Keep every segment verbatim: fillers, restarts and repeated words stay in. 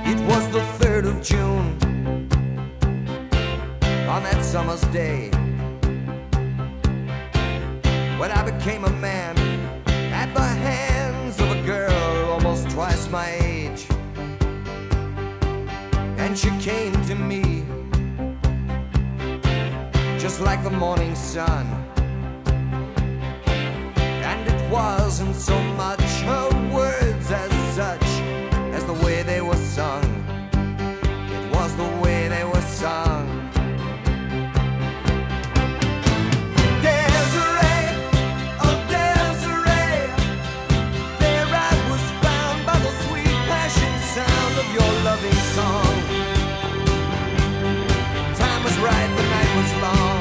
It was the third of June, on that summer's day, when I became a man at the hands of a girl almost twice my age. And she came to me just like the morning sun, and it wasn't so much her words as such as the way they were sung. It was the way they were sung. Desiree, oh Desiree, there I was found by the sweet passion sound of your loving song. Time was right, the night was long.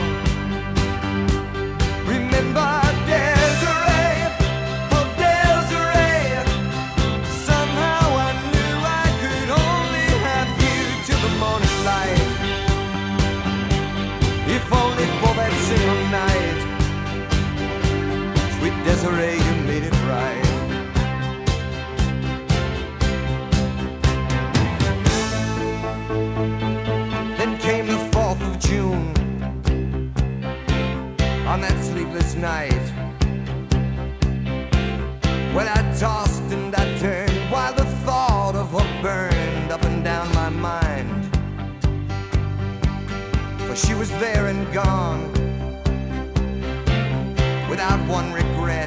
Remember Desiree, oh Desiree, somehow I knew I could only have you till the morning light. If only for that single night. Sweet Desiree, you made it right. Then came the fourth of June, on that sleepless night, when I tossed and I turned while the thought of her burned up and down my mind. For she was there and gone, without one regret.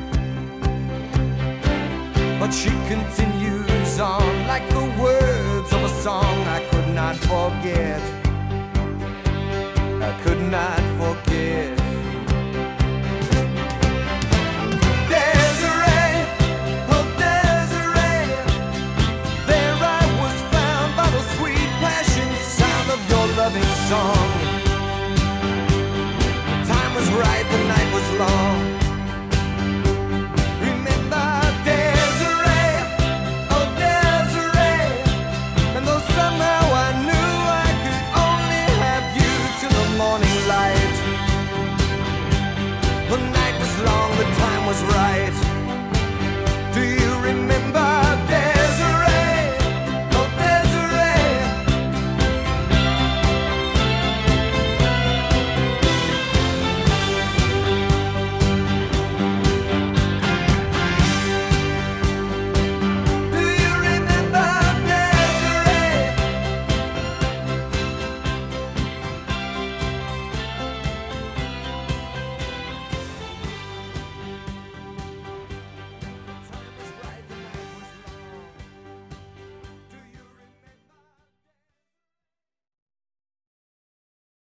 But she continues on like the words of a song I could not forget. I could not forget. Desiree, oh Desiree, there I was found by the sweet passion sound of your loving song. The time was right, the night was long. Remember Desiree, oh Desiree, and though somehow I knew I could only have you till the morning light, the night was long, the time was right.